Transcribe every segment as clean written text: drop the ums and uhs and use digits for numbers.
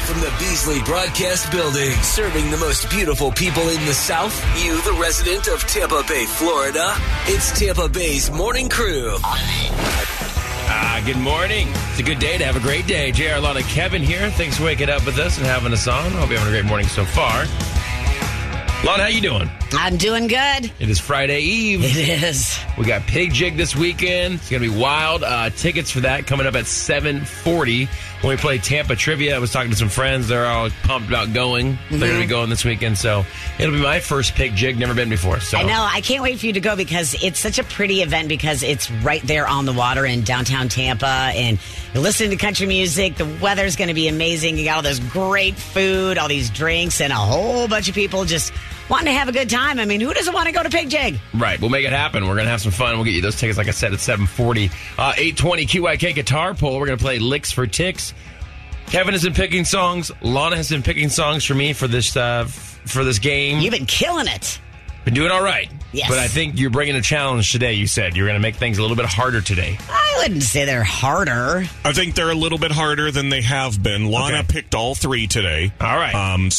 from the Beasley Broadcast Building, serving the most beautiful people in the South, you, the resident of Tampa Bay, Florida. It's Tampa Bay's Morning Crew. Good morning. It's a good day to have a great day. JR, Lana, Kevin here. Thanks for waking up with us and having us on. Hope you're having a great morning so far. Lana, how you doing? I'm doing good. It is Friday Eve. It is. We got Pig Jig this weekend. It's going to be wild. Tickets for that coming up at 7:40 when we play Tampa Trivia. I was talking to some friends. They're all pumped about going. They're going to be going this weekend. So it'll be my first Pig Jig. Never been before. So I know. I can't wait for you to go because it's such a pretty event because it's right there on the water in downtown Tampa. And you're listening to country music. The weather's going to be amazing. You got all this great food, all these drinks, and a whole bunch of people just wanting to have a good time. I mean, who doesn't want to go to Pig Jig? Right. We'll make it happen. We're going to have some fun. We'll get you those tickets, like I said, at 7:40. 8:20 QYK guitar poll. We're going to play Licks for Ticks. Kevin has been picking songs. Lana has been picking songs for me for this game. You've been killing it. Been doing all right. Yes. But I think you're bringing a challenge today, you said. You're going to make things a little bit harder today. I wouldn't say they're harder. I think they're a little bit harder than they have been. Lana picked all three today. All right.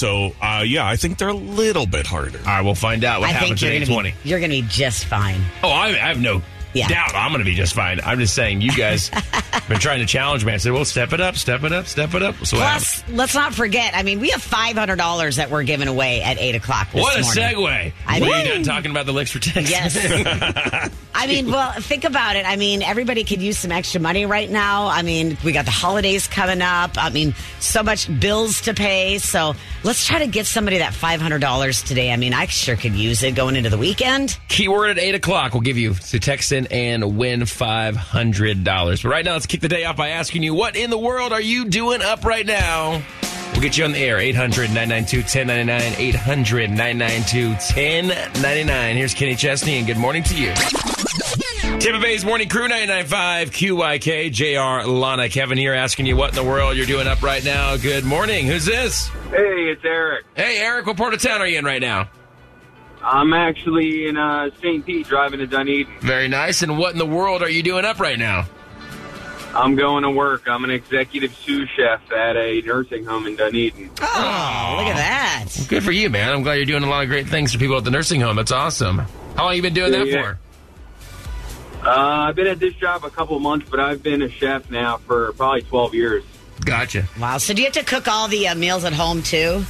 I think they're a little bit harder. All right, we'll find out what happens at 8:20. You're going to be just fine. Oh, I have no doubt I'm going to be just fine. I'm just saying you guys have been trying to challenge me. I said, well, step it up, step it up, step it up. So plus, let's not forget, I mean, we have $500 that we're giving away at 8 o'clock this morning. What a segue. Are you done talking about the Licks for Ticks? Yes. I mean, well, think about it. I mean, everybody could use some extra money right now. I mean, we got the holidays coming up. I mean, so much bills to pay. So let's try to get somebody that $500 today. I mean, I sure could use it going into the weekend. Keyword at 8 o'clock. We'll give you to text in and win $500. But right now, let's kick the day off by asking you, what in the world are you doing up right now? We'll get you on the air. 800-992-1099. 800-992-1099. Here's Kenny Chesney, and good morning to you. Tampa Bay's Morning Crew, 99.5 QYK. JR, Lana, Kevin here asking you what in the world you're doing up right now. Good morning. Who's this? Hey, it's Eric. Hey, Eric. What part of town are you in right now? I'm actually in St. Pete driving to Dunedin. Very nice. And what in the world are you doing up right now? I'm going to work. I'm an executive sous chef at a nursing home in Dunedin. Oh, look at that. Well, good for you, man. I'm glad you're doing a lot of great things for people at the nursing home. That's awesome. How long have you been doing that for? I've been at this job a couple of months, but I've been a chef now for probably 12 years. Gotcha. Wow. So do you have to cook all the meals at home, too?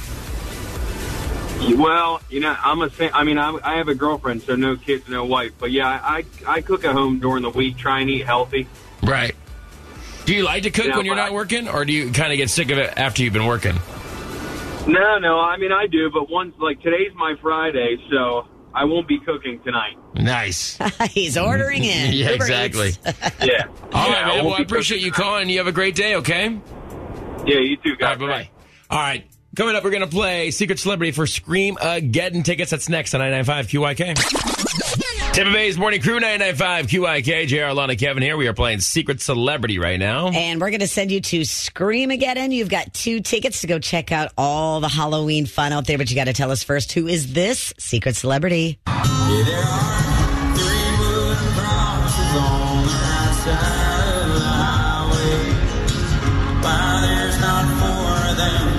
Well, you know, I have a girlfriend, so no kids, no wife. But, yeah, I cook at home during the week, try and eat healthy. Right. Do you like to cook when you're not working, or do you kind of get sick of it after you've been working? No, I mean, I do, but today's my Friday, so I won't be cooking tonight. Nice. He's ordering in. Yeah, exactly. Yeah. All right, man. Well, I appreciate you calling. You have a great day, okay? Yeah, you too, guys. All right, bye-bye. All right. Coming up, we're going to play Secret Celebrity for Scream-A-Geddon tickets. That's next on 99.5 QYK. Tampa Bay's Morning Crew, 99.5 QYK. JR, Lana, Kevin here. We are playing Secret Celebrity right now. And we're going to send you to Scream-A-Geddon. You've got 2 tickets to go check out all the Halloween fun out there. But you got to tell us first, who is this Secret Celebrity? Yeah, there are 3 moving crosses on the outside of the highway. Why there's not 4 of them.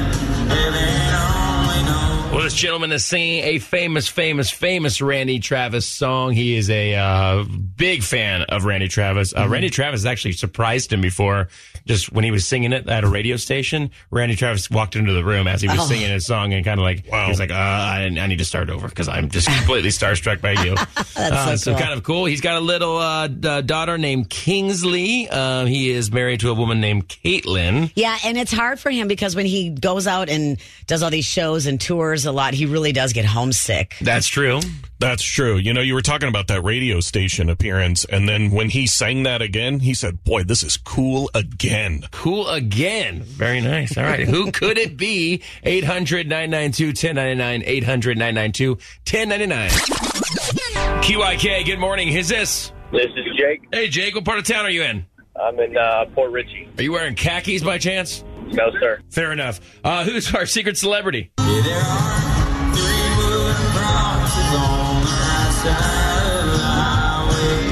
Well, this gentleman is singing a famous Randy Travis song. He is a big fan of Randy Travis. Randy Travis actually surprised him before, just when he was singing it at a radio station. Randy Travis walked into the room as he was singing his song and kind of like, he was like, I need to start over because I'm just completely starstruck by you. That's so cool. Kind of cool. He's got a little daughter named Kingsley. He is married to a woman named Caitlin. Yeah, and it's hard for him because when he goes out and does all these shows and tours a lot, he really does get homesick. That's true. That's true. You know, you were talking about that radio station appearance, and then when he sang that again, he said, boy, this is cool again. Cool again. Very nice. All right. Who could it be? 800-992-1099. 800-992-1099. QYK, good morning. Who's this? This is Jake. Hey, Jake. What part of town are you in? I'm in Port Richey. Are you wearing khakis by chance? No, sir. Fair enough. Who's our secret celebrity? Yeah, there are 3 moving crosses on the outside of the highway.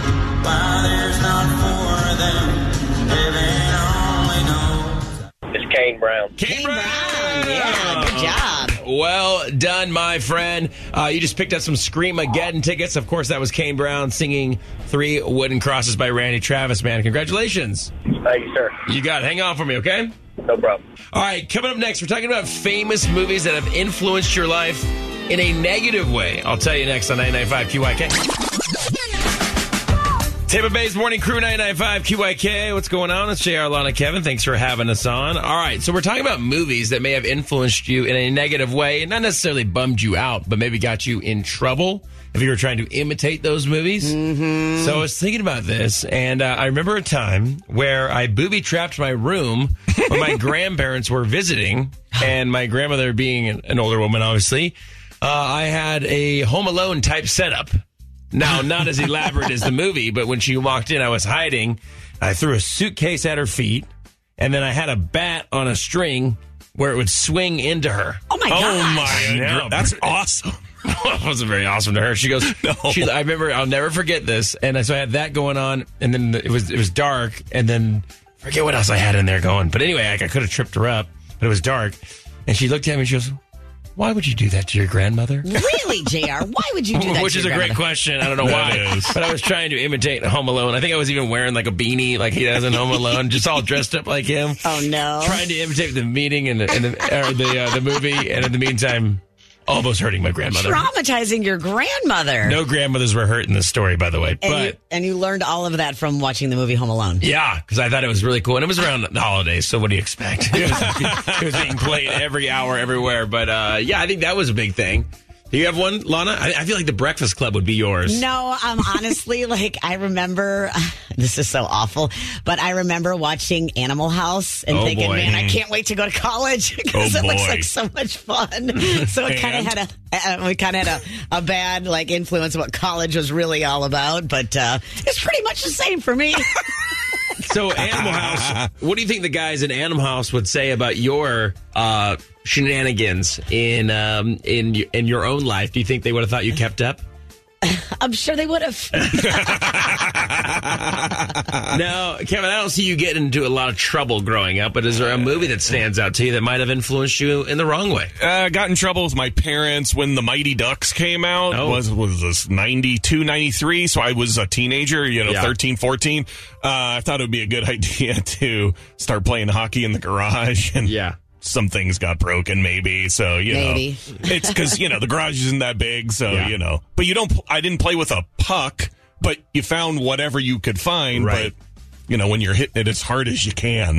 Why there's not 4 of them, heaven only knows. It's Kane Brown. Kane Brown. Yeah, good job. Well done, my friend. You just picked up some Screamageddon tickets. Of course, that was Kane Brown singing 3 Wooden Crosses by Randy Travis, man. Congratulations. Thank you, sir. You got it. Hang on for me, okay? No problem. All right, coming up next, we're talking about famous movies that have influenced your life in a negative way. I'll tell you next on 99.5 QYK. Tampa Bay's Morning Crew, 99.5 QYK. What's going on? It's JR, Lana, Kevin. Thanks for having us on. All right, so we're talking about movies that may have influenced you in a negative way, and not necessarily bummed you out, but maybe got you in trouble if you were trying to imitate those movies. Mm-hmm. So I was thinking about this, and I remember a time where I booby-trapped my room when my grandparents were visiting, and my grandmother being an older woman, obviously, I had a Home Alone type setup. Now, not as elaborate as the movie, but when she walked in, I was hiding. I threw a suitcase at her feet, and then I had a bat on a string where it would swing into her. Oh, my gosh. Yeah, That's awesome. It wasn't very awesome to her. She goes, I remember, I'll never forget this. And so I had that going on, and then it was dark, and then forget what else I had in there going. But anyway, I could have tripped her up, but it was dark. And she looked at me and she goes, why would you do that to your grandmother? Really, JR? Why would you do that Which to is your a great grandmother? question. I don't know why. But I was trying to imitate Home Alone. I think I was even wearing like a beanie like he does in Home Alone, just all dressed up like him. Oh, no. Trying to imitate the meeting and the movie, and in the meantime, almost hurting my grandmother. Traumatizing your grandmother. No grandmothers were hurt in this story, by the way. And you learned all of that from watching the movie Home Alone. Yeah, because I thought it was really cool. And it was around the holidays, so what do you expect? It was being played every hour, everywhere. But yeah, I think that was a big thing. Do you have one, Lana? I feel like the Breakfast Club would be yours. No, honestly, like, I remember, this is so awful, but I remember watching Animal House and thinking, boy. man, I can't wait to go to college because it looks like so much fun. So it kind of had a bad, like, influence of what college was really all about, but it's pretty much the same for me. So, Animal House, what do you think the guys in Animal House would say about your shenanigans in your own life? Do you think they would have thought you kept up? I'm sure they would have. Now, Kevin, I don't see you getting into a lot of trouble growing up, but is there a movie that stands out to you that might have influenced you in the wrong way? Got in trouble with my parents when the Mighty Ducks came out. Was this 92, 93? So I was a teenager, 13, 14. I thought it would be a good idea to start playing hockey in the garage. And some things got broken, maybe. So, Maybe. It's because, the garage isn't that big. So, but I didn't play with a puck, but you found whatever you could find. Right. But, when you're hitting it as hard as you can.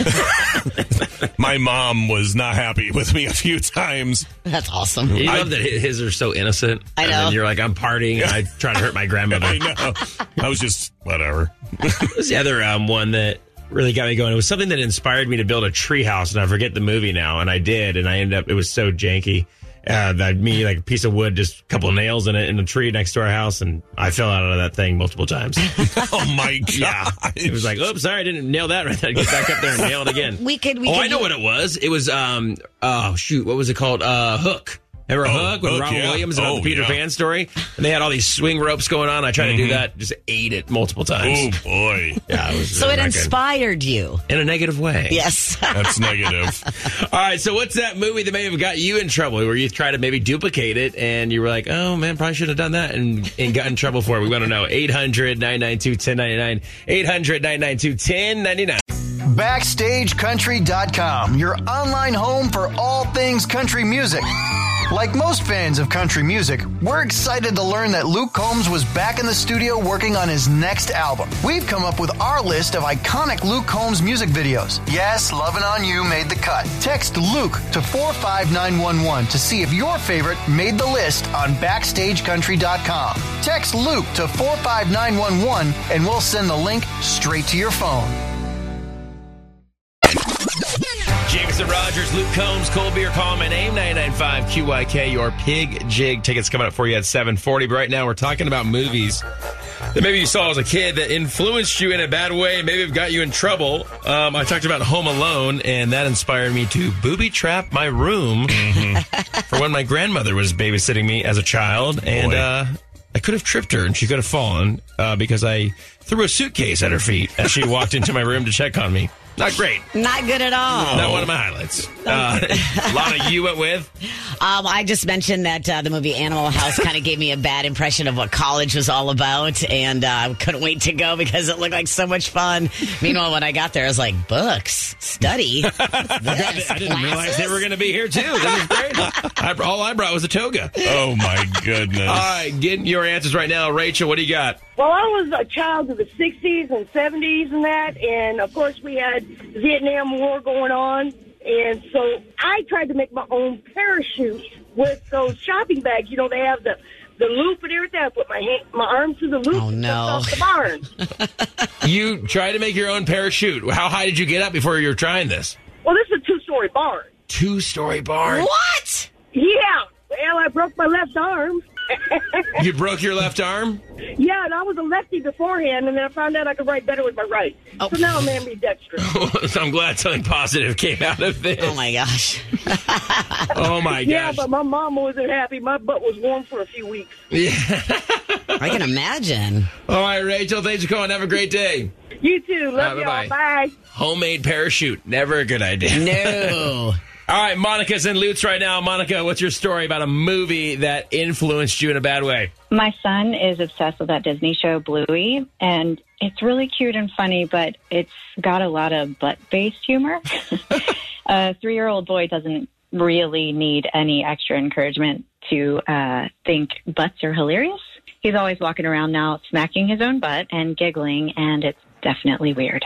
My mom was not happy with me a few times. That's awesome. You love that his are so innocent. I know. And then you're like, I'm partying, and I try to hurt my grandmother. I know. I was just, whatever. What was the other one that really got me going? It was something that inspired me to build a tree house, and I forget the movie now, and I did, and I ended up, it was so janky. Me, like a piece of wood, just a couple of nails in it in a tree next to our house, and I fell out of that thing multiple times. Oh my God. Yeah. It was like, oops, sorry, I didn't nail that right. I'd get back up there and nail it again. I know what it was. It was, what was it called? Hook. Remember Hook with Robin Williams about the Peter Pan story? And they had all these swing ropes going on. I tried to do that, just ate it multiple times. Oh, boy. Yeah, So it inspired you. In a negative way. Yes. That's negative. All right, so what's that movie that may have got you in trouble where you tried to maybe duplicate it and you were like, oh, man, probably should have done that and got in trouble for it? We want to know. 800-992-1099. 800-992-1099. BackstageCountry.com, your online home for all things country music. Like most fans of country music, we're excited to learn that Luke Combs was back in the studio working on his next album. We've come up with our list of iconic Luke Combs music videos. Yes, Lovin' On You made the cut. Text Luke to 45911 to see if your favorite made the list on BackstageCountry.com. Text Luke to 45911 and we'll send the link straight to your phone. Jameson Rogers, Luke Combs, Cold Beer, call my name, 995 QYK, your Pig Jig tickets coming up for you at 7:40. But right now we're talking about movies that maybe you saw as a kid that influenced you in a bad way, maybe have got you in trouble. I talked about Home Alone, and that inspired me to booby trap my room for when my grandmother was babysitting me as a child. And I could have tripped her, and she could have fallen because I threw a suitcase at her feet as she walked into my room to check on me. Not great. Not good at all. Not one of my highlights. Lana, you went with? I just mentioned that the movie Animal House kind of gave me a bad impression of what college was all about, and I couldn't wait to go because it looked like so much fun. Meanwhile, when I got there, I was like, books, study. I didn't realize they were going to be here, too. This is great. All I brought was a toga. Oh, my goodness. All right, getting your answers right now. Rachel, what do you got? Well, I was a child of the 60s and 70s and that, and of course we had the Vietnam War going on, and so I tried to make my own parachute with those shopping bags. You know, they have the loop and everything. I put my arms through the loop and off the barn. You tried to make your own parachute. How high did you get up before you were trying this? Well, this is a 2-story barn. 2-story barn? What? Yeah. Well, I broke my left arm. You broke your left arm? Yeah, and I was a lefty beforehand, and then I found out I could write better with my right. Oh. So now I'm ambidextrous. I'm glad something positive came out of this. Oh, my gosh. Oh, my gosh. Yeah, but my mom wasn't happy. My butt was warm for a few weeks. Yeah. I can imagine. All right, Rachel, thanks for calling. Have a great day. You too. Love y'all. Bye-bye. Bye. Homemade parachute. Never a good idea. No. All right, Monica's in Lutz right now. Monica, what's your story about a movie that influenced you in a bad way? My son is obsessed with that Disney show, Bluey, and it's really cute and funny, but it's got a lot of butt-based humor. A 3-year-old boy doesn't really need any extra encouragement to think butts are hilarious. He's always walking around now smacking his own butt and giggling, and it's definitely weird.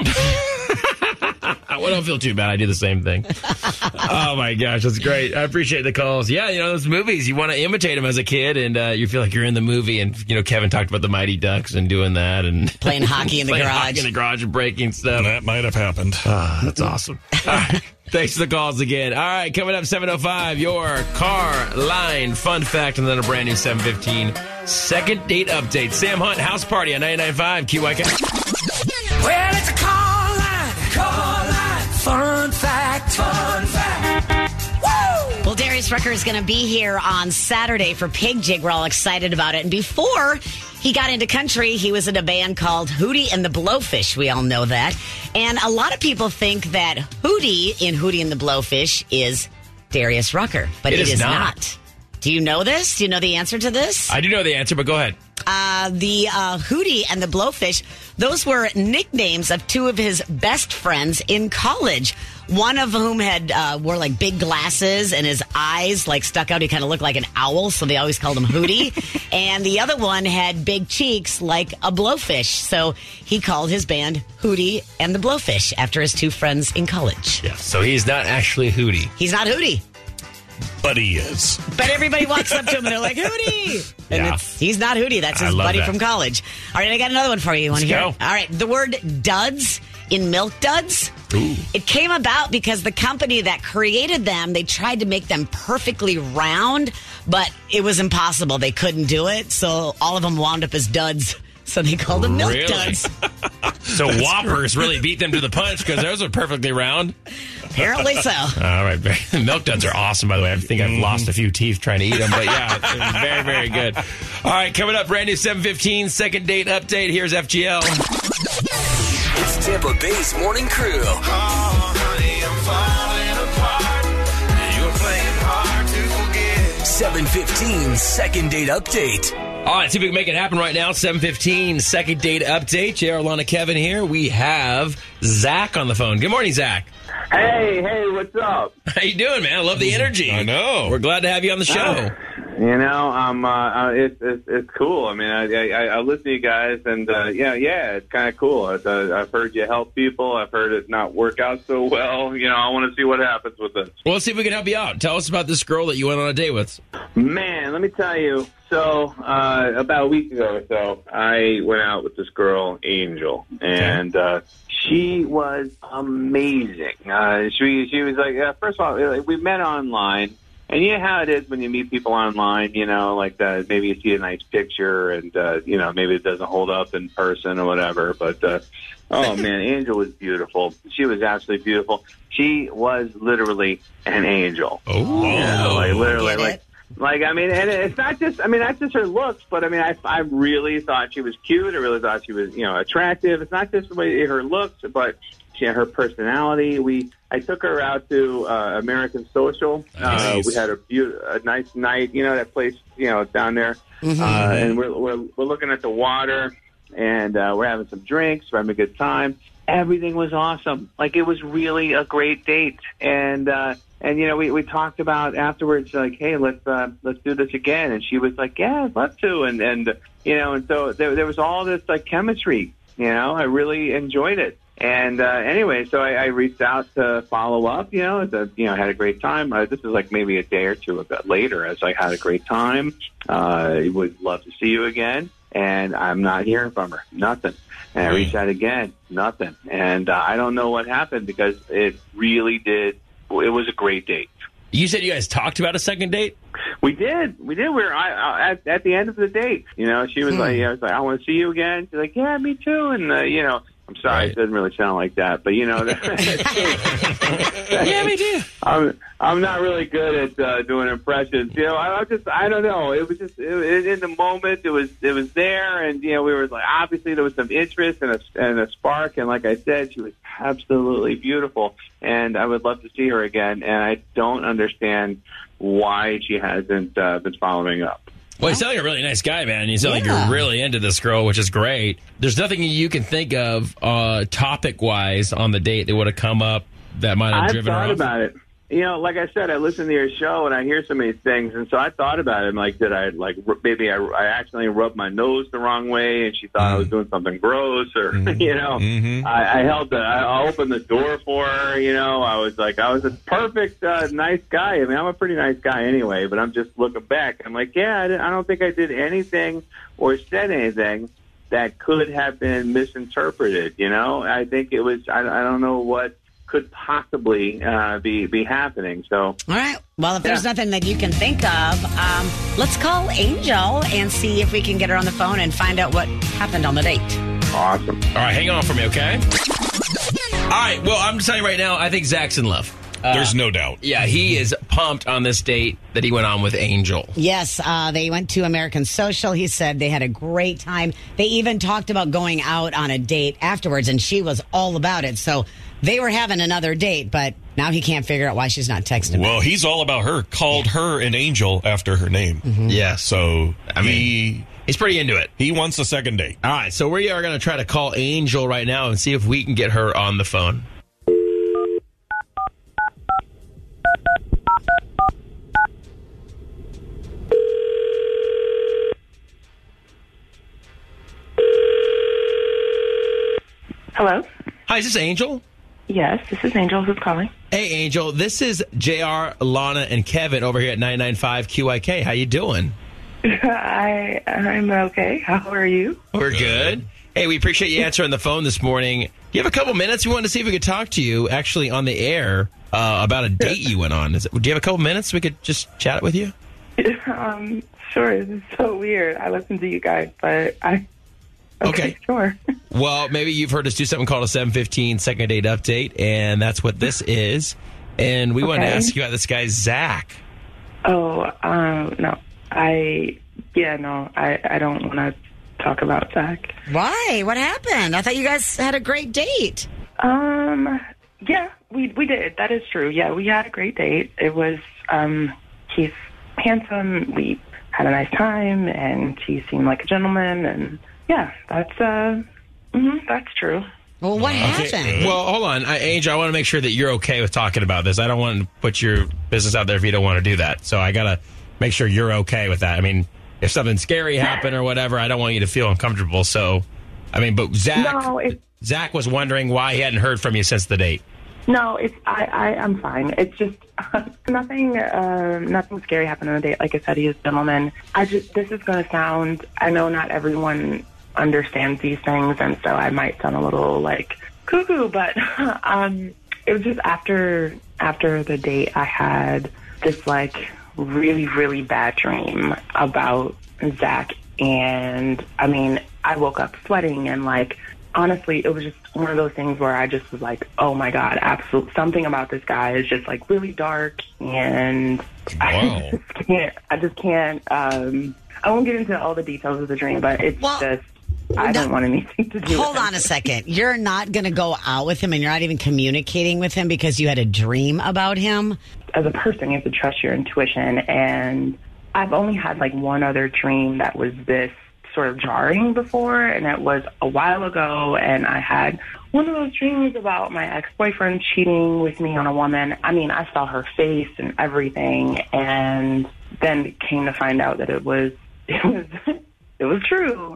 Well, don't feel too bad. I do the same thing. Oh, my gosh. That's great. I appreciate the calls. Yeah, you know, those movies, you want to imitate them as a kid, and you feel like you're in the movie. And, you know, Kevin talked about the Mighty Ducks and doing that. And Playing hockey in the garage. Hockey in the garage and breaking stuff. That might have happened. That's awesome. All right. Thanks for the calls again. All right, coming up 7:05, your car line fun fact, and then a brand new 7:15 second date update. Sam Hunt, House Party on 99.5 QYK. Well, it's a call line, fun fact. Woo! Well, Darius Rucker is going to be here on Saturday for Pig Jig. We're all excited about it. And before he got into country, he was in a band called Hootie and the Blowfish. We all know that. And a lot of people think that Hootie in Hootie and the Blowfish is Darius Rucker, but it is not. Do you know this? Do you know the answer to this? I do know the answer, but go ahead. The Hootie and the Blowfish, those were nicknames of two of his best friends in college. One of whom had wore like big glasses and his eyes like stuck out. He kind of looked like an owl, so they always called him Hootie. And the other one had big cheeks like a blowfish, so he called his band Hootie and the Blowfish after his two friends in college. Yeah, so he's not actually Hootie. He's not Hootie. But he is. But everybody walks up to him and they're like, Hootie! And he's not Hootie. That's his buddy from college. All right, I got another one for you. You want to hear? Go. All right, the word duds in Milk Duds. Ooh. It came about because the company that created them, they tried to make them perfectly round, but it was impossible. They couldn't do it, so all of them wound up as duds. So they called them Milk Duds. So Whoppers really beat them to the punch because those are perfectly round. Apparently so. All right. Milk Duds are awesome, by the way. I think I've lost a few teeth trying to eat them, but yeah, they're very, very good. All right, coming up, brand new 7:15 second date update. Here's FGL. It's Tampa Bay's Morning Crew. Oh, honey, I'm falling apart. You're playing hard to forget. 7:15 second date update. All right, see if we can make it happen right now. 7:15 second date update. JR, Lana, Kevin here. We have Zach on the phone. Good morning, Zach. Hey, what's up? How you doing, man? I love the energy. I know. We're glad to have you on the show. You know, it's cool. I mean, I listen to you guys, and yeah, it's kind of cool. I've heard you help people. I've heard it not work out so well. You know, I want to see what happens with this. Well, let's see if we can help you out. Tell us about this girl that you went on a date with. Man, let me tell you. So, about a week ago or so, I went out with this girl, Angel, and she was amazing. She was like, first of all, we met online. And you know how it is when you meet people online, you know, like maybe you see a nice picture and, you know, maybe it doesn't hold up in person or whatever. But, oh, man, Angel was beautiful. She was absolutely beautiful. She was literally an angel. Oh, you know, like literally, like, I mean, and it's not just, I mean, not just her looks, but I mean, I really thought she was cute. I really thought she was, you know, attractive. It's not just the way her looks, but her personality. I took her out to American Social. Nice. We had a nice night. That place, down there. And we're looking at the water, and we're having some drinks. We're having a good time. Everything was awesome. Like, it was really a great date. And we talked about afterwards, like, hey, let's do this again. And she was like, yeah, I'd love to. And so there was all this like chemistry. I really enjoyed it. And anyway, so I reached out to follow up. Had a great time. This is like maybe a day or two later. As I had a great time. Would love to see you again. And I'm not hearing from her. Nothing. And I reached out again. Nothing. And I don't know what happened, because it really did. It was a great date. You said you guys talked about a second date? We did. We were at the end of the date. She was like, I was like, I want to see you again. She's like, yeah, me too. And I'm sorry, It doesn't really sound like that, but yeah, me too. I'm not really good at doing impressions. I don't know. It was just in the moment. It was there, and we were like, obviously there was some interest and a spark, and like I said, she was absolutely beautiful, and I would love to see her again. And I don't understand why she hasn't been following up. Well, you sound like a really nice guy, man. You sound like you're really into this girl, which is great. There's nothing you can think of topic-wise on the date that would have come up that might have driven her off? I thought about it. Like I said, I listen to your show and I hear so many things, and so I thought about it. I'm like, did I maybe I accidentally rubbed my nose the wrong way, and she thought I was doing something gross, or I opened the door for her. I was a perfect nice guy. I mean, I'm a pretty nice guy anyway, but I'm just looking back. I'm like, yeah, I don't think I did anything or said anything that could have been misinterpreted. I think it was. I don't know what could possibly be happening. So, all right. Well, if there's nothing that you can think of, let's call Angel and see if we can get her on the phone and find out what happened on the date. Awesome. All right, hang on for me, okay? All right. Well, I'm just telling you right now, I think Zach's in love. There's no doubt. Yeah, he is pumped on this date that he went on with Angel. Yes, they went to American Social. He said they had a great time. They even talked about going out on a date afterwards, and she was all about it. So they were having another date, but now he can't figure out why she's not texting him. Well, he's all about her. Called her an angel after her name. Mm-hmm. Yeah. So, he's pretty into it. He wants a second date. All right, so we are going to try to call Angel right now and see if we can get her on the phone. Hello? Hi, is this Angel? Yes, this is Angel. Who's calling? Hey, Angel. This is JR, Lana, and Kevin over here at 99.5 QIK. How you doing? I'm okay. How are you? We're good. Hey, we appreciate you answering the phone this morning. You have a couple minutes? We wanted to see if we could talk to you, actually, on the air about a date you went on. Do you have a couple minutes we could just chat it with you? Sure. This is so weird. I listen to you guys, but Okay, sure. Well, maybe you've heard us do something called a 7:15 second date update, and that's what this is. And we want to ask you about this guy, Zach. Oh, no. I don't want to talk about Zach. Why? What happened? I thought you guys had a great date. Yeah, we did. That is true. Yeah, we had a great date. It was, he's handsome. We had a nice time, and he seemed like a gentleman, and yeah, that's true. Well, what happened? Well, hold on. Angel, I want to make sure that you're okay with talking about this. I don't want to put your business out there if you don't want to do that. So I got to make sure you're okay with that. I mean, if something scary happened or whatever, I don't want you to feel uncomfortable. So, but Zach was wondering why he hadn't heard from you since the date. No, I'm fine. It's just nothing scary happened on the date. Like I said, he is a gentleman. This is going to sound, I know not everyone understands these things, and so I might sound a little like cuckoo, but it was just after the date, I had this like really, really bad dream about Zach, and I woke up sweating, and like, honestly, it was just one of those things where I just was like, oh my God, absolutely, something about this guy is just like really dark, and I just can't, I won't get into all the details of the dream, but it's I don't want anything to do with Hold on a second. You're not going to go out with him and you're not even communicating with him because you had a dream about him? As a person, you have to trust your intuition. And I've only had like one other dream that was this sort of jarring before, and it was a while ago, and I had one of those dreams about my ex-boyfriend cheating with me on a woman. I mean, I saw her face and everything, and then came to find out that it was true.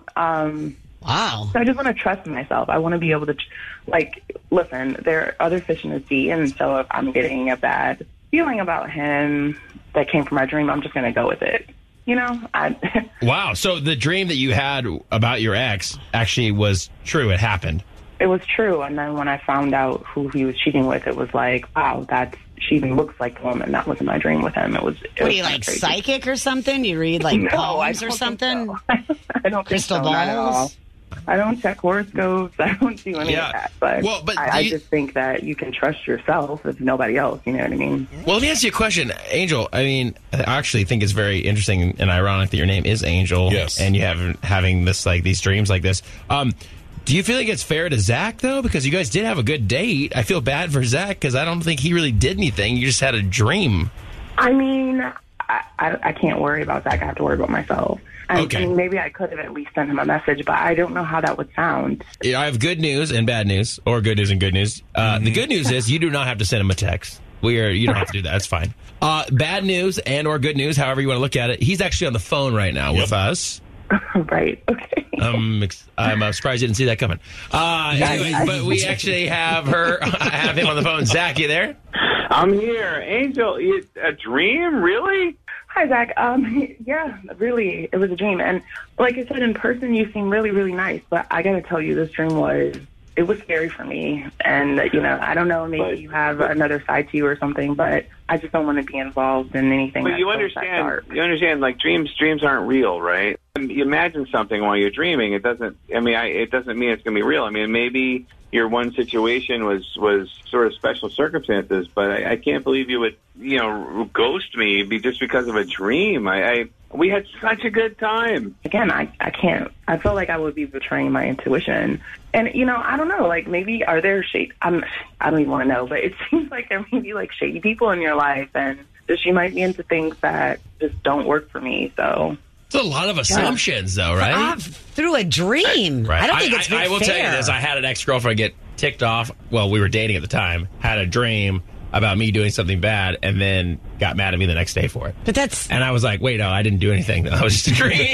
Wow. So I just want to trust myself. I want to be able to, listen, there are other fish in the sea, and so if I'm getting a bad feeling about him that came from my dream, I'm just going to go with it. You know? Wow. So the dream that you had about your ex actually was true. It happened. It was true. And then when I found out who he was cheating with, it was like, wow, she even looks like the woman that was in my dream with him. It was What are you, like, crazy. psychic or something? You read, like, No, poems I or don't something? think so. I don't Crystal think so, not at all. balls? I don't check horoscopes. I don't do any of that. But, I just think that you can trust yourself if nobody else. You know what I mean? Well, let me ask you a question, Angel. I mean, I actually think it's very interesting and ironic that your name is Angel. Yes. And you having this, like, these dreams like this. Do you feel like it's fair to Zach, though? Because you guys did have a good date. I feel bad for Zach because I don't think he really did anything. You just had a dream. I mean, I can't worry about Zach. I have to worry about myself. Okay. I mean, maybe I could have at least sent him a message, but I don't know how that would sound. I have good news and bad news, or good news and good news. The good news is you do not have to send him a text. You don't have to do that. That's fine. Bad news and or good news, however you want to look at it. He's actually on the phone right now with us. Right. Okay. I'm surprised you didn't see that coming. Anyway, but we actually have him on the phone. Zach, you there? I'm here. Angel, a dream? Really? Hi, Zach. Yeah, really, it was a dream. And like I said, in person, you seem really, really nice. But I got to tell you, this dream was scary for me. And, I don't know, maybe you have another side to you or something, but I just don't want to be involved in anything. But you understand, like dreams aren't real, right? You imagine something while you're dreaming. It doesn't mean it's going to be real. I mean, maybe your one situation was sort of special circumstances, but I can't believe you would, ghost me just because of a dream. We had such a good time. Again, I can't. I feel like I would be betraying my intuition. And, I don't know, like maybe are there I don't even want to know, but it seems like there may be like shady people in your life and she might be into things that just don't work for me. So it's a lot of assumptions though, right? Through a dream. Right. I don't think it's fair. I will tell you this. I had an ex-girlfriend get ticked off. Well, we were dating at the time, had a dream about me doing something bad and then got mad at me the next day for it. But and I was like, wait, no, I didn't do anything. That was just a dream.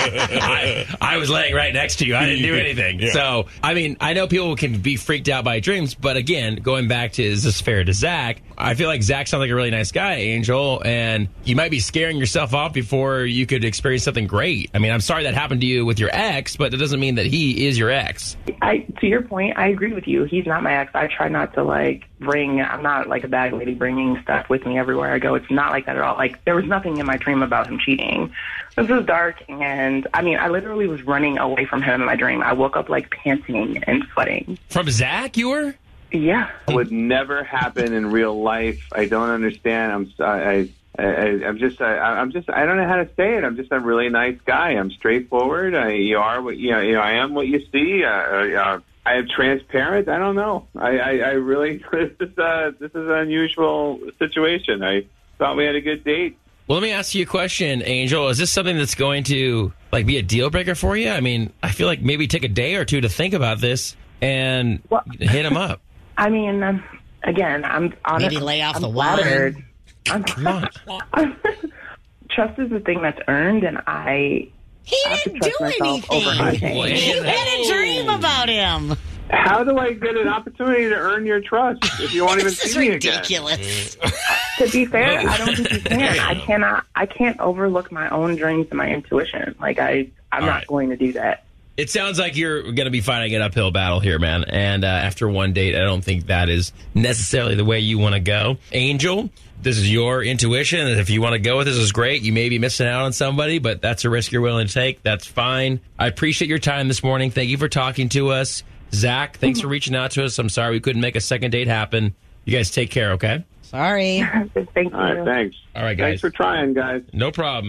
I was laying right next to you. I didn't do anything. Yeah. So, I mean, I know people can be freaked out by dreams, but again, going back to, is this fair to Zach? I feel like Zach sounds like a really nice guy, Angel, and you might be scaring yourself off before you could experience something great. I mean, I'm sorry that happened to you with your ex, but that doesn't mean that he is your ex. To your point, I agree with you. He's not my ex. I try not to I'm not like a bag lady bringing stuff with me everywhere I go. It's not like that at all. Like, there was nothing in my dream about him cheating. This was dark, and I mean, I literally was running away from him in my dream. I woke up like panting and sweating. From Zach, you were? Yeah. It would never happen in real life. I don't understand. I don't know how to say it. I'm just a really nice guy. I'm straightforward. I am what you see. I am transparent. I don't know. I really, this is an unusual situation. I thought we had a good date. Well, let me ask you a question, Angel. Is this something that's going to be a deal breaker for you? I mean, I feel like maybe take a day or two to think about this and hit him up. I mean, again, I'm honest. Maybe lay off I'm the flattered. wine. Come on. Trust is the thing that's earned, and He didn't do anything. You had a dream about him. How do I get an opportunity to earn your trust if you won't even This is see me ridiculous. To be fair, I don't think you can. I can't overlook my own dreams and my intuition. Like I'm not going to do that. It sounds like you're going to be fighting an uphill battle here, man. And after one date, I don't think that is necessarily the way you want to go. Angel, this is your intuition. And if you want to go with this, is great. You may be missing out on somebody, but that's a risk you're willing to take. That's fine. I appreciate your time this morning. Thank you for talking to us. Zach, thanks for reaching out to us. I'm sorry we couldn't make a second date happen. You guys take care, okay? Sorry. Thank you. All right, thanks. All right, guys. Thanks for trying, guys. No problem.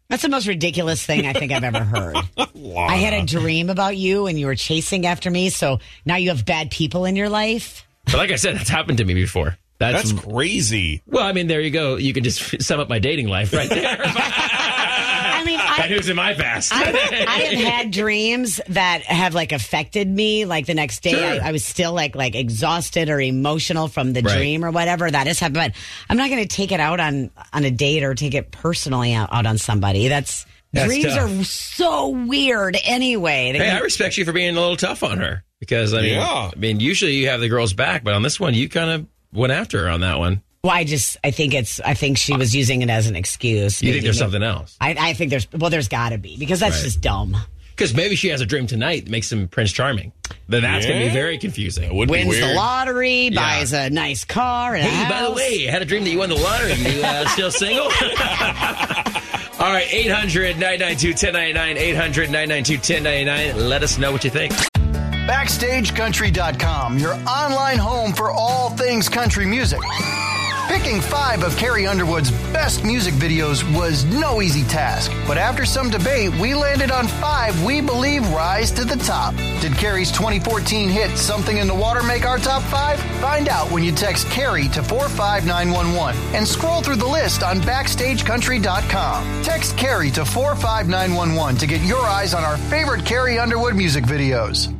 That's the most ridiculous thing I think I've ever heard. I had a dream about you and you were chasing after me, so now you have bad people in your life? But like I said, that's happened to me before. That's crazy. Well, I mean, there you go. You can just sum up my dating life right there. I mean, and who's in my past? I have had dreams that have like affected me. Like the next day, Sure. I was still like exhausted or emotional from the dream or whatever. That has happened. But I'm not going to take it out on a date or take it personally out on somebody. That's dreams tough. are so weird anyway. Hey, I respect you for being a little tough on her because I mean, usually you have the girl's back, but on this one, you kind of went after her on that one. Well, I think she was using it as an excuse. You think there's something else? I think there's got to be, because that's just dumb. Because maybe she has a dream tonight that makes him Prince Charming. Then that's going to be very confusing. Wins the lottery, buys a nice car and a house. By the way, I had a dream that you won the lottery. You still single? All right, 800-992-1099, 800-992-1099. Let us know what you think. BackstageCountry.com, your online home for all things country music. Picking 5 of Carrie Underwood's best music videos was no easy task, but after some debate, we landed on 5 we believe rise to the top. Did Carrie's 2014 hit Something in the Water make our top 5? Find out when you text Carrie to 45911 and scroll through the list on BackstageCountry.com. Text Carrie to 45911 to get your eyes on our favorite Carrie Underwood music videos.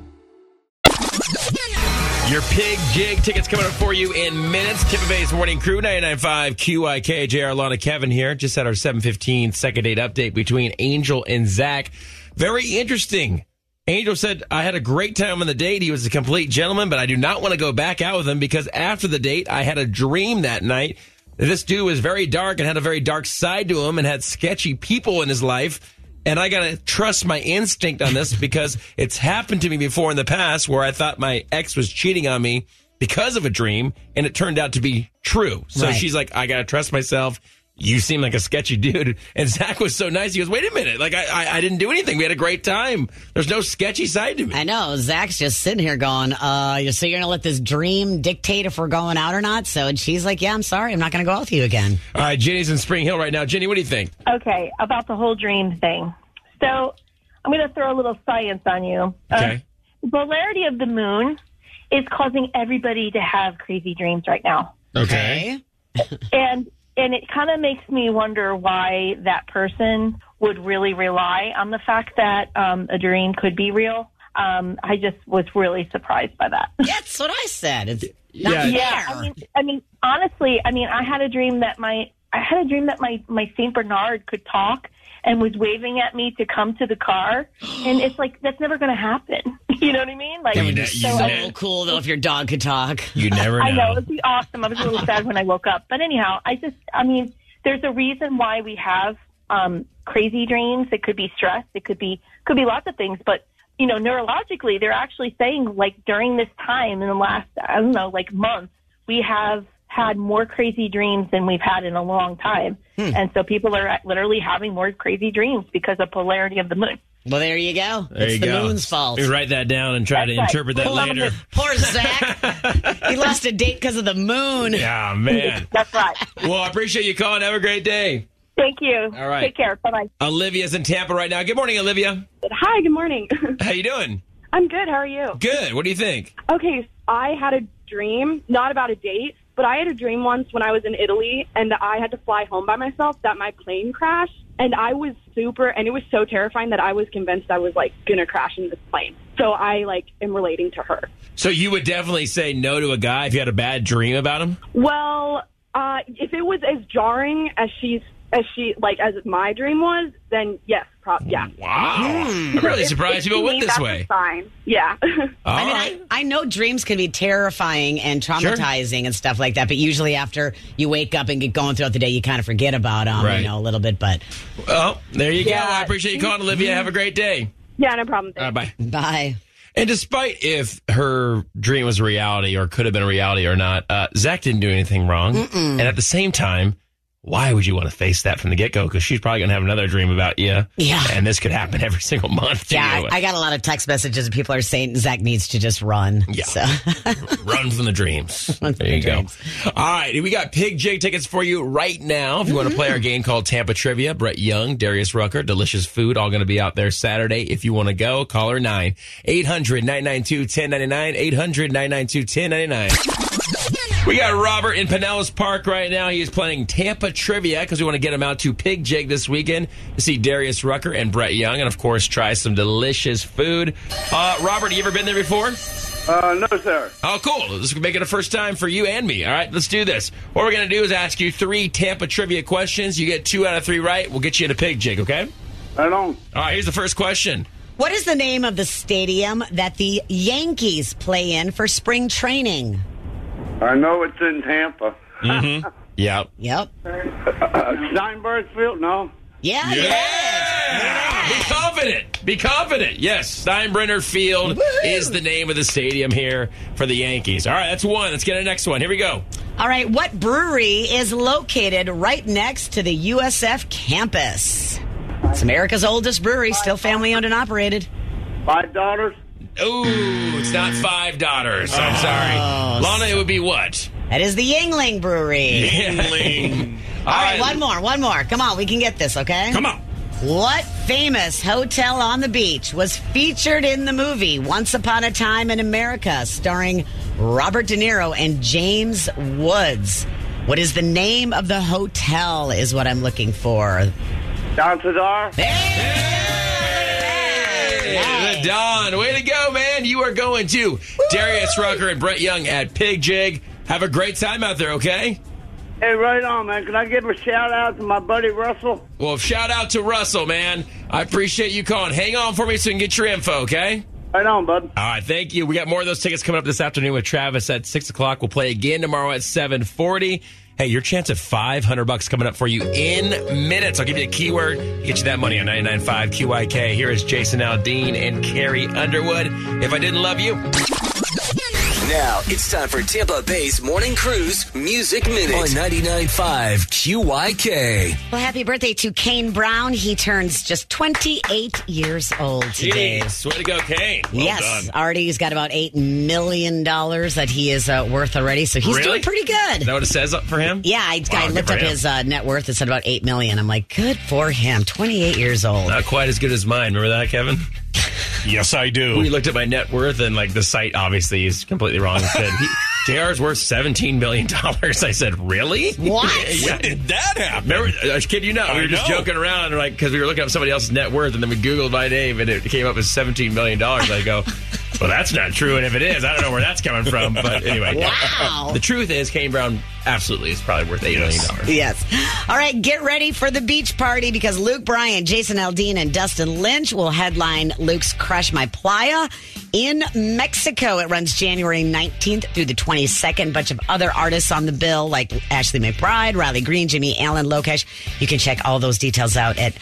Your Pig Jig tickets coming up for you in minutes. Tampa Bay's Morning Crew, 99.5 QIK. JR, Lana, Kevin here. Just had our 7:15 second date update between Angel and Zach. Very interesting. Angel said, I had a great time on the date. He was a complete gentleman, but I do not want to go back out with him because after the date, I had a dream that night. This dude was very dark and had a very dark side to him and had sketchy people in his life. And I got to trust my instinct on this because it's happened to me before in the past where I thought my ex was cheating on me because of a dream, and it turned out to be true. So she's like, I got to trust myself. You seem like a sketchy dude. And Zach was so nice. He goes, wait a minute. Like, I didn't do anything. We had a great time. There's no sketchy side to me. I know. Zach's just sitting here going, so you're going to let this dream dictate if we're going out or not? So and she's like, yeah, I'm sorry. I'm not going to go out with you again. All right, Jenny's in Spring Hill right now. Jenny, what do you think? Okay, about the whole dream thing. So I'm going to throw a little science on you. Okay. The polarity of the moon is causing everybody to have crazy dreams right now. Okay. And it kind of makes me wonder why that person would really rely on the fact that a dream could be real. I just was really surprised by that. That's what I said. It's not fair. I mean, honestly, I had a dream that my Saint Bernard could talk and was waving at me to come to the car, and it's like that's never going to happen. You know what I mean? Like, that would be so cool though if your dog could talk. You never know. I know, it'd be awesome. I was a little sad when I woke up, but anyhow, there's a reason why we have crazy dreams. It could be stress. It could be lots of things, but neurologically, they're actually saying like during this time in the last month, we have had more crazy dreams than we've had in a long time. And so people are literally having more crazy dreams because of polarity of the moon. Well, there you go. There it's the moon's fault. We write that down and try to interpret that later. Poor Zach. He lost a date because of the moon. Yeah, man. That's right. Well, I appreciate you calling. Have a great day. Thank you. All right. Take care. Bye-bye. Olivia's in Tampa right now. Good morning, Olivia. Hi, good morning. How you doing? I'm good. How are you? Good. What do you think? Okay, I had a dream, not about a date, but I had a dream once when I was in Italy, and I had to fly home by myself, that my plane crashed, and I was and it was so terrifying that I was convinced I was, going to crash in this plane. So I, am relating to her. So you would definitely say no to a guy if you had a bad dream about him? Well, if it was as jarring as as my dream was, then yes, yeah. Wow. I'm really surprised people went this way. Fine. Yeah. I know dreams can be terrifying and traumatizing and stuff like that, but usually after you wake up and get going throughout the day, you kind of forget about them, a little bit. But well, there you go. I appreciate you calling, Olivia. Have a great day. Yeah, no problem. Bye. Bye. And despite if her dream was reality or could have been a reality or not, Zach didn't do anything wrong. And at the same time, why would you want to face that from the get-go? Because she's probably going to have another dream about you. Yeah. And this could happen every single month. Yeah, I got a lot of text messages and people are saying Zach needs to just run. Yeah. So. Run from the dreams. There you go. All right. We got Pig Jig tickets for you right now. If you want to play our game called Tampa Trivia, Brett Young, Darius Rucker, delicious food, all going to be out there Saturday. If you want to go, call her 800-992-1099, 800-992-1099. We got Robert in Pinellas Park right now. He is playing Tampa Trivia because we want to get him out to Pig Jig this weekend to see Darius Rucker and Brett Young and, of course, try some delicious food. Robert, you ever been there before? No, sir. Oh, cool. This is making a first time for you and me. All right, let's do this. What we're going to do is ask you 3 Tampa Trivia questions. You get 2 out of 3 right. We'll get you into Pig Jig, okay? Right on. All right, here's the first question. What is the name of the stadium that the Yankees play in for spring training? I know it's in Tampa. Mm-hmm. Yep. Steinberg Field? No. Yeah. Be confident. Yes, Steinbrenner Field is the name of the stadium here for the Yankees. All right, that's 1. Let's get the next one. Here we go. All right, what brewery is located right next to the USF campus? It's America's oldest brewery, still family-owned and operated. 5 Daughters? Ooh, it's not 5 Daughters. I'm sorry. Lana, it would be what? That is the Yingling Brewery. Yingling. All right, one more. Come on, we can get this, okay? Come on. What famous hotel on the beach was featured in the movie Once Upon a Time in America, starring Robert De Niro and James Woods? What is the name of the hotel is what I'm looking for. Don Cesar? Hey, Don, way to go, man. You are going to Darius Rucker and Brett Young at Pig Jig. Have a great time out there, okay? Hey, right on, man. Can I give a shout-out to my buddy Russell? Well, shout out to Russell, man. I appreciate you calling. Hang on for me so we can get your info, okay? Right on, bud. All right, thank you. We got more of those tickets coming up this afternoon with Travis at 6 o'clock. We'll play again tomorrow at 7:40. Hey, your chance at $500 coming up for you in minutes. I'll give you a keyword, get you that money on 99.5 QYK. Here is Jason Aldean and Carrie Underwood. If I Didn't Love You. Now it's time for Tampa Bay's Morning Cruise Music Minute on 99.5 QYK. Well, happy birthday to Kane Brown. He turns just 28 years old today. Jeez, way to go, Kane. Well yes, done. already he's got about $8 million that he is worth already, so he's doing pretty good. Is that what it says up for him? Yeah, I looked up his net worth. It said about $8 million. I'm like, good for him. 28 years old. Not quite as good as mine. Remember that, Kevin? Yes, I do. We looked at my net worth, and the site obviously is completely wrong. It said JR's worth $17 million. I said, really? What? When did that happen? Remember, I kid you not, we were just joking around, because we were looking up somebody else's net worth, and then we Googled my name, and it came up as $17 million. I go, well, that's not true, and if it is, I don't know where that's coming from. But anyway, wow. The truth is, Kane Brown absolutely is probably worth $8 million. Yes. All right, get ready for the beach party because Luke Bryan, Jason Aldean, and Dustin Lynch will headline Luke's Crush My Playa in Mexico. It runs January 19th through the 22nd. Bunch of other artists on the bill like Ashley McBride, Riley Green, Jimmy Allen, Lokesh. You can check all those details out at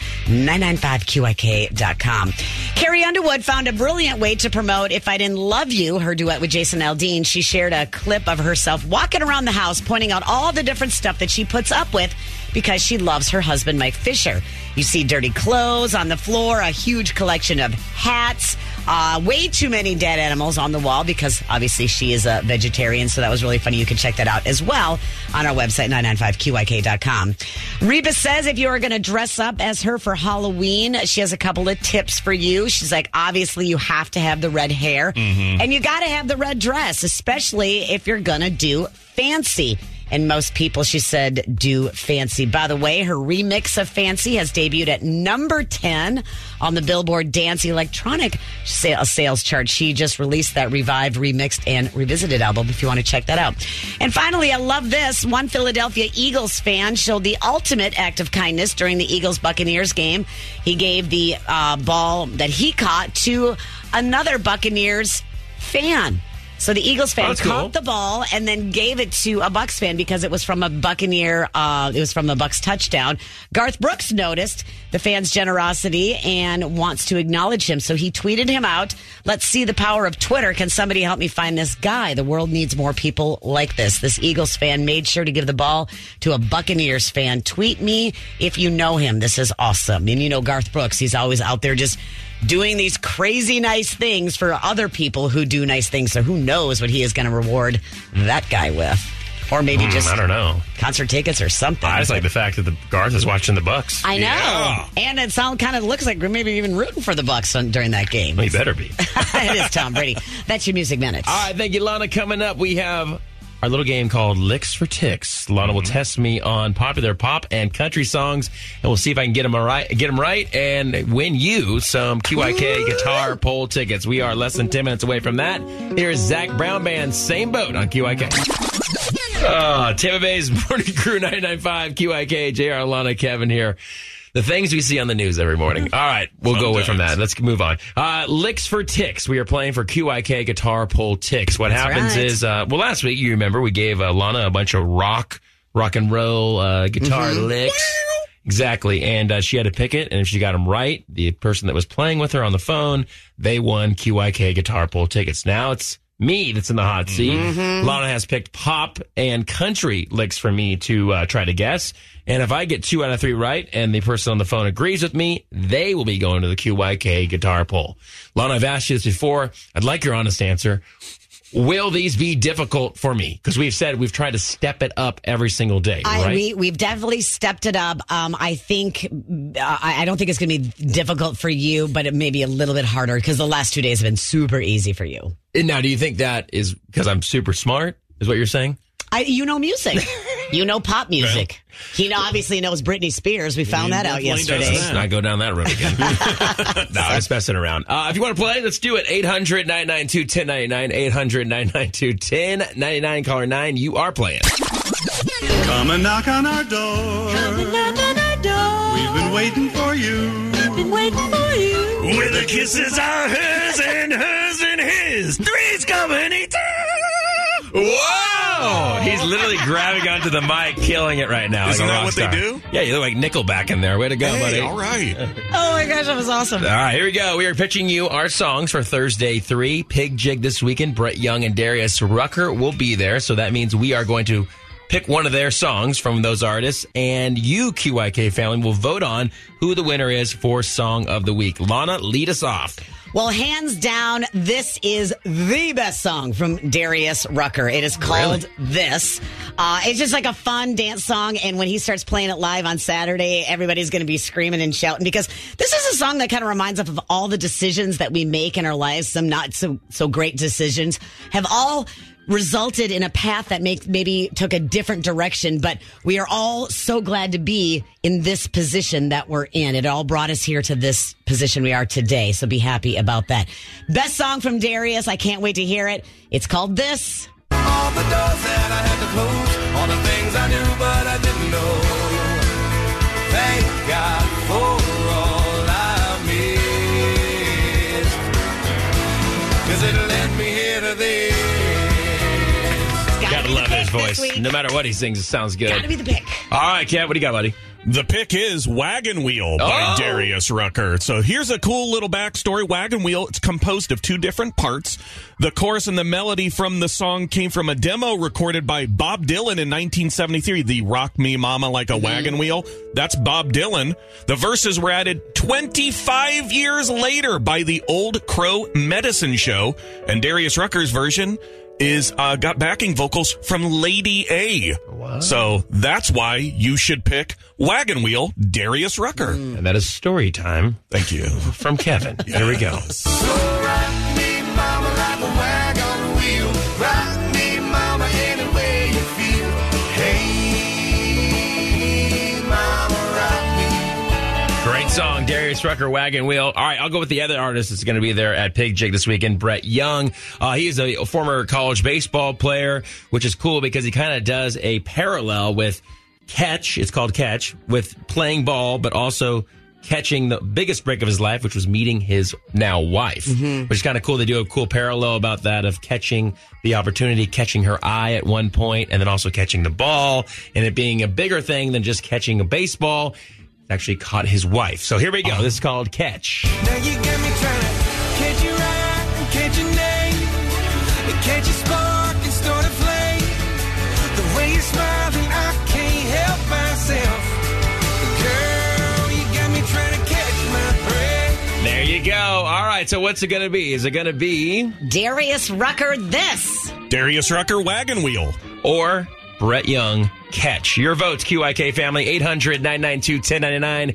995QIK.com. Carrie Underwood found a brilliant way to promote If I Didn't Love You, her duet with Jason Aldean. She shared a clip of herself walking around the house, pointing out all the different stuff that she puts up with because she loves her husband, Mike Fisher. You see dirty clothes on the floor, a huge collection of hats, way too many dead animals on the wall because obviously she is a vegetarian, so that was really funny. You can check that out as well on our website, 995QYK.com. Reba says if you are going to dress up as her for Halloween, she has a couple of tips for you. She's like, obviously you have to have the red hair, and you got to have the red dress, especially if you're going to do fancy. And most people, she said, do Fancy. By the way, her remix of Fancy has debuted at number 10 on the Billboard Dance Electronic sales chart. She just released that revived, remixed, and revisited album if you want to check that out. And finally, I love this. One Philadelphia Eagles fan showed the ultimate act of kindness during the Eagles-Buccaneers game. He gave the ball that he caught to another Buccaneers fan. So the Eagles fan That's caught cool. the ball and then gave it to a Bucs fan because it was from a Buccaneer. It was from a Bucs touchdown. Garth Brooks noticed the fan's generosity and wants to acknowledge him. So he tweeted him out. Let's see the power of Twitter. Can somebody help me find this guy? The world needs more people like this. This Eagles fan made sure to give the ball to a Buccaneers fan. Tweet me if you know him. This is awesome. And you know Garth Brooks, he's always out there just doing these crazy nice things for other people who do nice things. So who knows what he is going to reward that guy with. Or maybe just I don't know. concert tickets or something. I just like the fact that the Garth is watching the Bucks. I know. Yeah. And it kind of looks like we're maybe even rooting for the Bucks during that game. Well, you better be. It is Tom Brady. That's your Music Minutes. All right, thank you, Lana. Coming up, we have our little game called Licks for Ticks. Lana will test me on popular pop and country songs, and we'll see if I can get them right, and win you some QIK guitar poll tickets. We are less than 10 minutes away from that. Here's Zach Brown Band, Same Boat on QIK. Tampa Bay's Morning Crew 99.5 QIK, JR, Lana, Kevin here. The things we see on the news every morning. All right, we'll go away from that. Let's move on. Licks for Ticks. We are playing for QIK Guitar Poll Ticks. What happens is, last week, you remember, we gave Lana a bunch of rock and roll guitar licks. Exactly. And she had to pick it. And if she got them right, the person that was playing with her on the phone, they won QIK Guitar Poll tickets. Now it's me that's in the hot seat. Lana has picked pop and country licks for me to try to guess. And if I get 2 out of 3 right and the person on the phone agrees with me, they will be going to the QYK guitar poll. Lana, I've asked you this before. I'd like your honest answer. Will these be difficult for me? Because we've tried to step it up every single day, right? We've definitely stepped it up. I think, I don't think it's going to be difficult for you, but it may be a little bit harder because the last 2 days have been super easy for you. And now, do you think that is because I'm super smart, is what you're saying? You know music. You know pop music. He obviously knows Britney Spears. We found that out yesterday. Let's not go down that road again. No, I'm just messing around. If you want to play, let's do it. 800-992-1099. 800-992-1099. Caller 9, you are playing. Come and knock on our door. Come and knock on our door. We've been waiting for you. We've been waiting for you. Where the kisses are hers and his. Three's company. Whoa! He's literally grabbing onto the mic, killing it right now. Isn't like a that rock what star. they do? Yeah, you look like Nickelback in there. Way to go, buddy. All right. Oh my gosh, that was awesome. All right, here we go. We are pitching you our songs for Thursday 3. Pig Jig this weekend. Brett Young and Darius Rucker will be there. So that means we are going to pick one of their songs from those artists, and you, QYK family, will vote on who the winner is for Song of the Week. Lana, lead us off. Well, hands down, this is the best song from Darius Rucker. It is called This. It's just like a fun dance song, and when he starts playing it live on Saturday, everybody's going to be screaming and shouting because this is a song that kind of reminds us of all the decisions that we make in our lives. Some not so great decisions have all resulted in a path that maybe took a different direction, but we are all so glad to be in this position that we're in. It all brought us here to this position we are today, so be happy about that. Best song from Darius. I can't wait to hear it. It's called This. All the doors that I had to close, all the things I knew but I didn't know. Thank God for all I missed, 'cause it led me here to this. Gotta love his voice. No matter what he sings, it sounds good. Gotta be the pick. All right, Kat, what do you got, buddy? The pick is Wagon Wheel by Darius Rucker. So here's a cool little backstory. Wagon Wheel, it's composed of 2 different parts. The chorus and the melody from the song came from a demo recorded by Bob Dylan in 1973. The Rock Me Mama Like a Wagon Wheel. That's Bob Dylan. The verses were added 25 years later by the Old Crow Medicine Show. And Darius Rucker's version is got backing vocals from Lady A. Wow. So that's why you should pick Wagon Wheel, Darius Rucker. And that is story time. Thank you. From Kevin. Yes. Here we go. So rock me, mama, like a wagon wheel. Rock me, mama, any way you feel. Hey, mama, rock me. Great song, Darius Rucker, Wagon Wheel. All right, I'll go with the other artist that's going to be there at Pig Jig this weekend, Brett Young. He is a former college baseball player, which is cool because he kind of does a parallel with catch. It's called catch, with playing ball, but also catching the biggest break of his life, which was meeting his now wife, which is kind of cool. They do a cool parallel about that of catching the opportunity, catching her eye at one point, and then also catching the ball, and it being a bigger thing than just catching a baseball. He actually caught his wife. So here we go. This is called Catch. Now you got me trying to catch your eye and catch your name, and catch your spark and start a flame. The way you're smiling, I can't help myself. Girl, you got me trying to catch my breath. There you go. All right, so what's it going to be? Is it going to be Darius Rucker, this. Darius Rucker, Wagon Wheel. Or Brett Young, Catch? Your votes, QIK family, 800-992-1099,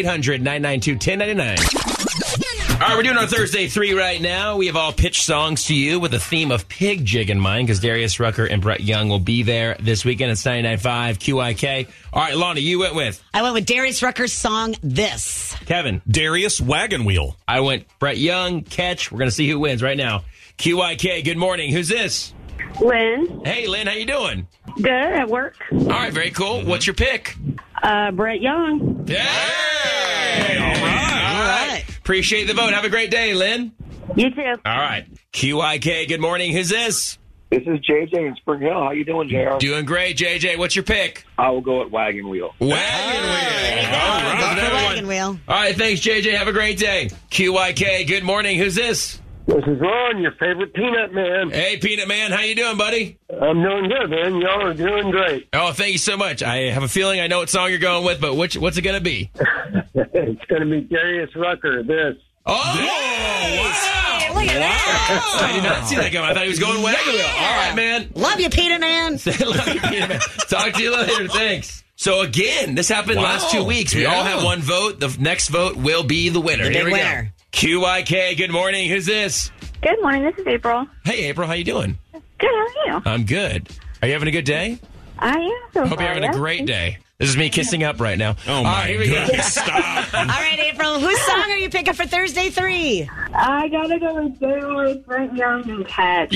800-992-1099. All right, we're doing our Thursday 3 right now. We have all pitched songs to you with a theme of pig jig in mind because Darius Rucker and Brett Young will be there this weekend. It's 99.5 QIK. All right, Lonnie, you went with? I went with Darius Rucker's song, This. Kevin? Darius, Wagon Wheel. I went Brett Young, Catch. We're going to see who wins right now. QIK, good morning. Who's this? Lynn. Hey, Lynn, how you doing? Good, at work. All right, very cool. What's your pick? Brett Young. Yay! All right. Appreciate the vote. Have a great day, Lynn. You too. All right. QIK, good morning. Who's this? This is JJ in Spring Hill. How you doing, JR? Doing great, JJ. What's your pick? I will go at Wagon Wheel. Wagon Wheel. All right. Go for Wagon Wheel. All right, thanks, JJ. Have a great day. QIK, good morning. Who's this? This is Ron, your favorite Peanut Man. Hey, Peanut Man. How you doing, buddy? I'm doing good, man. Y'all are doing great. Oh, thank you so much. I have a feeling I know what song you're going with, but what's it going to be? It's going to be Darius Rucker, This. Oh, wow. Look at that. I did not see that coming. I thought he was going Wagon Wheel. All right, man. Love you, Peter Man. Love you, Peanut Man. Talk to you later. Thanks. So again, this happened last 2 weeks. We all have one vote. The next vote will be the winner. The big Here we winner. go. QIK, good morning. Who's this? Good morning. This is April. Hey, April. How you doing? Good. How are you? I'm good. Are you having a good day? I am. So Hope you're having a great day. This is me kissing up right now. Oh, All my right, here we go. Stop. All right, April, whose song are you picking for Thursday 3? I gotta go with Darius, Brett Young, and Catch.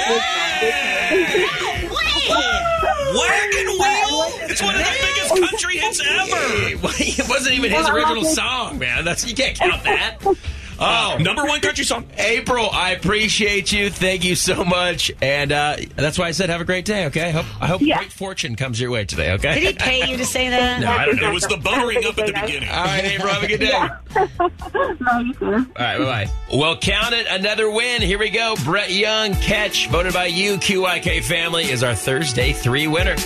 Wagon Wheel? It's one of the biggest country hits ever. It wasn't even his original song, man. You can't count that. Oh, #1 country song. April, I appreciate you. Thank you so much. And that's why I said have a great day, okay? I hope great fortune comes your way today, okay? Did he pay you to say that? No, I don't know. It was the bow ring up at the beginning. All right, April, have a good day. No, you too. All right, bye-bye. Well, count it. Another win. Here we go. Brett Young, Catch, voted by you, QIK family, is our Thursday 3 winner.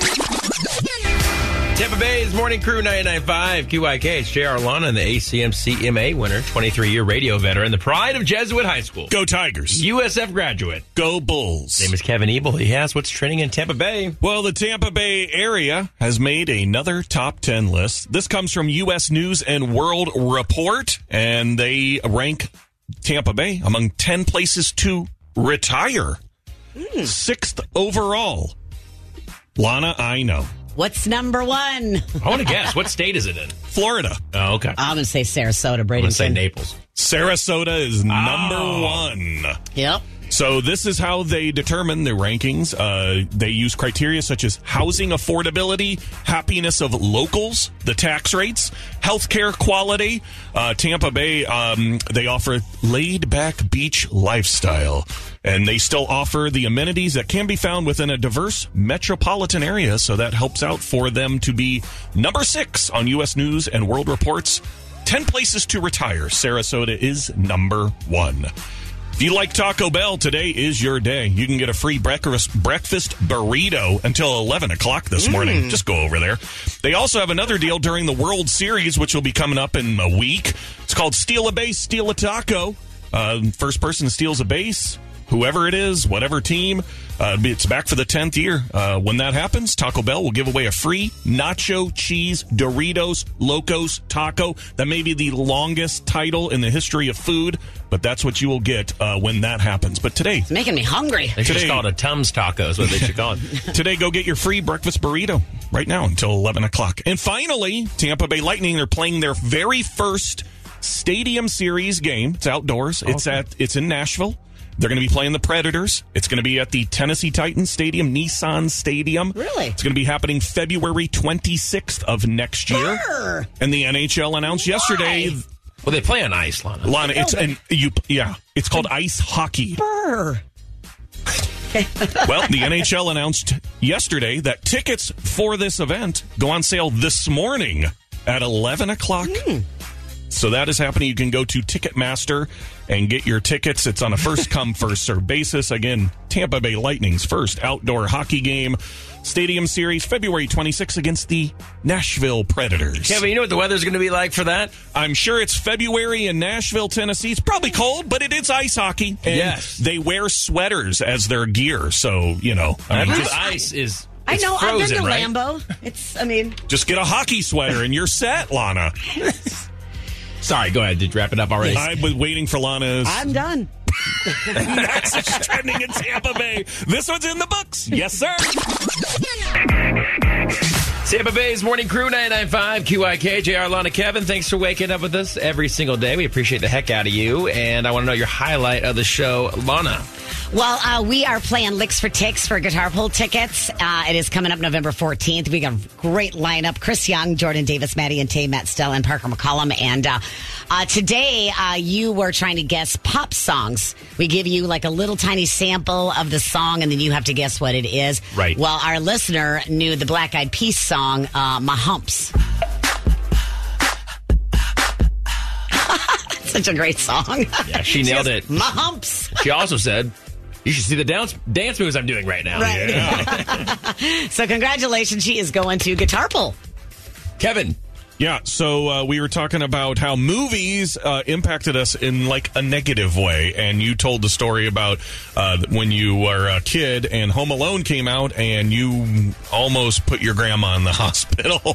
Tampa Bay's Morning Crew 99.5 QIK. It's J.R. Lana, the ACM-CMA winner, 23-year radio veteran, the pride of Jesuit High School. Go Tigers. USF graduate. Go Bulls. His name is Kevin Ebel. He has what's trending in Tampa Bay. Well, the Tampa Bay area has made another top 10 list. This comes from U.S. News and World Report, and they rank Tampa Bay among 10 places to retire. 6th overall. Lana, I know. What's number 1? I want to guess. What state is it in? Florida. Oh, okay. I'm going to say Sarasota, I'm Bradenton. going to say Naples. Sarasota is number 1. Yep. So this is how they determine the rankings. They use criteria such as housing affordability, happiness of locals, the tax rates, healthcare quality. Tampa Bay, they offer laid-back beach lifestyle. And they still offer the amenities that can be found within a diverse metropolitan area. So that helps out for them to be number 6 on U.S. News and World Report's 10 places to retire. Sarasota is number 1. If you like Taco Bell, today is your day. You can get a free breakfast burrito until 11 o'clock this morning. Just go over there. They also have another deal during the World Series, which will be coming up in a week. It's called Steal a Base, Steal a Taco. First person steals a base, whoever it is, whatever team, it's back for the 10th year. When that happens, Taco Bell will give away a free nacho cheese Doritos Locos Taco. That may be the longest title in the history of food, but that's what you will get when that happens. But today... It's making me hungry. They should just call it a Tums Taco is what they should call it. Today, go get your free breakfast burrito right now until 11 o'clock. And finally, Tampa Bay Lightning, they're playing their very first Stadium Series game. It's outdoors. It's in Nashville. They're going to be playing the Predators. It's going to be at the Tennessee Titans Stadium, Nissan Stadium. Really? It's going to be happening February 26th of next year. Brr. And the NHL announced yesterday. Well, they play on ice, Lana. It's called ice hockey. Brr. Well, the NHL announced yesterday that tickets for this event go on sale this morning at 11 o'clock. So that is happening. You can go to Ticketmaster and get your tickets. It's on a first-come, first-served basis. Again, Tampa Bay Lightning's first outdoor hockey game. Stadium Series, February 26th against the Nashville Predators. Kevin, you know what the weather's going to be like for that? I'm sure it's February in Nashville, Tennessee. It's probably cold, but it is ice hockey. And yes. They wear sweaters as their gear. So, ice is... I know. frozen, I've been to right? Lambeau. Just get a hockey sweater and you're set, Lana. Sorry, go ahead. Did you wrap it up already? I was waiting for Lana's... I'm done. Message trending in Tampa Bay. This one's in the books. Yes, sir. Tampa Bay's Morning Crew, 99.5 QIK, JR, Lana, Kevin. Thanks for waking up with us every single day. We appreciate the heck out of you. And I want to know your highlight of the show, Lana. Well, we are playing Licks for Ticks for Guitar Pull tickets. It is coming up November 14th. We got a great lineup. Chris Young, Jordan Davis, Maddie and Tay, Matt Stell, and Parker McCollum. And today, you were trying to guess pop songs. We give you like a little tiny sample of the song, and then you have to guess what it is. Right. Well, our listener knew the Black Eyed Peas song, My Humps. Such a great song. Yeah, she nailed it. My Humps. She also said... You should see the dance moves I'm doing right now. Right. Yeah. So congratulations. She is going to Guitar Pull. Kevin. Yeah, so we were talking about how movies impacted us in like a negative way, and you told the story about when you were a kid and Home Alone came out and you almost put your grandma in the hospital.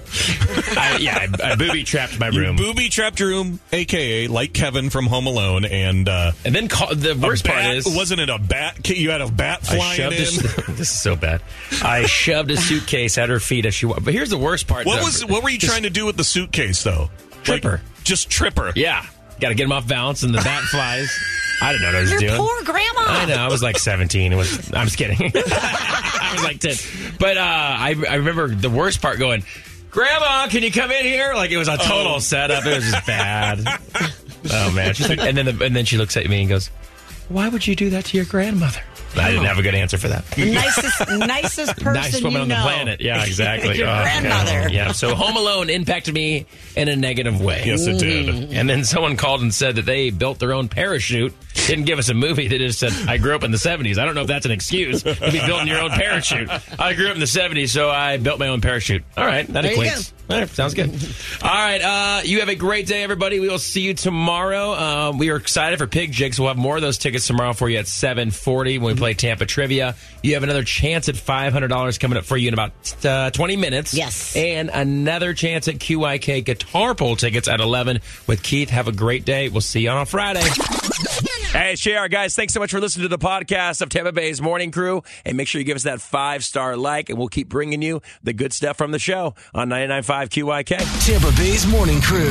I booby-trapped my room. You booby-trapped your room, a.k.a. like Kevin from Home Alone, and then the worst part is... Wasn't it a bat? You had a bat flying in? This is so bad. I shoved a suitcase at her feet as she walked. But here's the worst part. What were you trying to do with the suitcase, though? Trip her. Just trip her. Yeah. Got to get him off balance, and the bat flies. I didn't know what I was Your doing. poor grandma. I know. I was like 17. I'm just kidding. I was like 10. But I remember the worst part going, Grandma, can you come in here? Like, it was a total setup. It was just bad. Oh, man. She's like, and then she looks at me and goes, why would you do that to your grandmother? I didn't have a good answer for that. The nicest person Nicest woman on the planet. Yeah, exactly. Your grandmother. Okay. Yeah. So Home Alone impacted me in a negative way. Yes, it did. And then someone called and said that they built their own parachute. Didn't give us a movie. They just said, I grew up in the 70s. I don't know if that's an excuse to be building your own parachute. I grew up in the 70s, so I built my own parachute. All right. That equates. All right, sounds good. All right. You have a great day, everybody. We will see you tomorrow. We are excited for Pig Jigs. We'll have more of those tickets tomorrow for you at 7:40 when we play Tampa Trivia. You have another chance at $500 coming up for you in about 20 minutes. Yes. And another chance at QIK Guitar Pull tickets at 11 with Keith. Have a great day. We'll see you on a Friday. Hey, it's JR, guys. Thanks so much for listening to the podcast of Tampa Bay's Morning Crew. And make sure you give us that 5-star like, and we'll keep bringing you the good stuff from the show on 99.5 QIK. Tampa Bay's Morning Crew,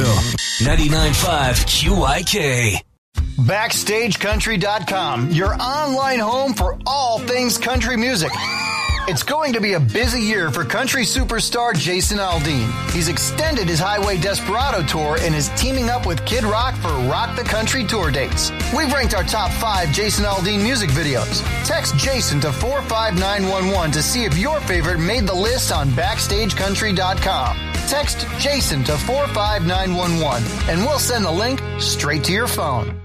99.5 QIK. BackstageCountry.com, your online home for all things country music. It's going to be a busy year for country superstar Jason Aldean. He's extended his Highway Desperado tour and is teaming up with Kid Rock for Rock the Country tour dates. We've ranked our top 5 Jason Aldean music videos. Text Jason to 45911 to see if your favorite made the list on BackstageCountry.com. Text Jason to 45911 and we'll send the link straight to your phone.